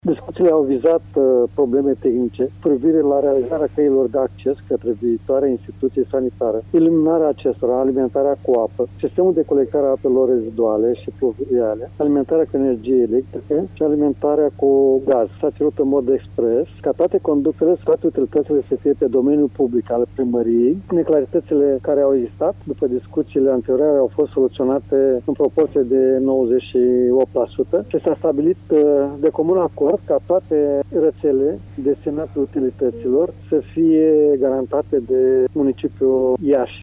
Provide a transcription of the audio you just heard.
Discuțiile au vizat probleme tehnice, privire la realizarea căilor de acces către viitoarea instituție sanitară, iluminarea acestora, alimentarea cu apă, sistemul de colectare a apelor reziduale și pluviale, alimentarea cu energie electrică și alimentarea cu gaz. S-a cerut în mod expres ca toate conductele, toate utilitățile să fie pe domeniul public al primăriei. Neclaritățile care au existat după discuțiile anterioare au fost soluționate în proporție de 98% și s-a stabilit de comun acord ca toate rețele destinate utilităților să fie garantate de municipiul Iași.